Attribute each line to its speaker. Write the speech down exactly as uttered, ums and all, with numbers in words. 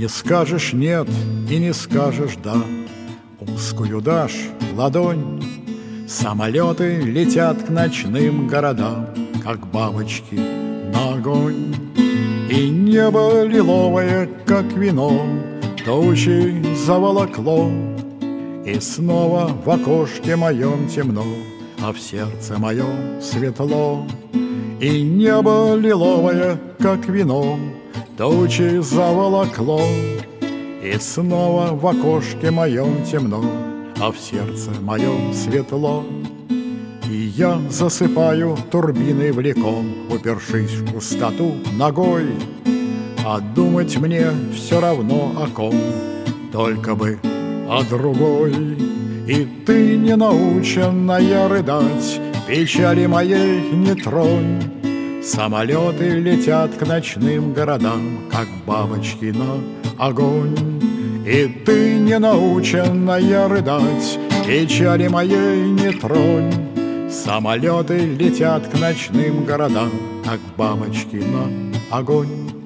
Speaker 1: Не скажешь нет и не скажешь да, узкую дашь ладонь. Самолеты летят к ночным городам, как бабочки на огонь. И небо лиловое, как вино, тучи заволокло. И снова в окошке моем темно, а в сердце моем светло. И небо лиловое, как вино, тучи заволокло. И снова в окошке моем темно, а в сердце моем светло. И я засыпаю турбиной влеком, упершись в пустоту ногой. А думать мне все равно о ком, только бы о другой. И ты, не наученная рыдать, печали моей не тронь. Самолеты летят к ночным городам, как бабочки на огонь. И ты, не наученная рыдать, печали моей не тронь. Самолеты летят к ночным городам, как бабочки на огонь.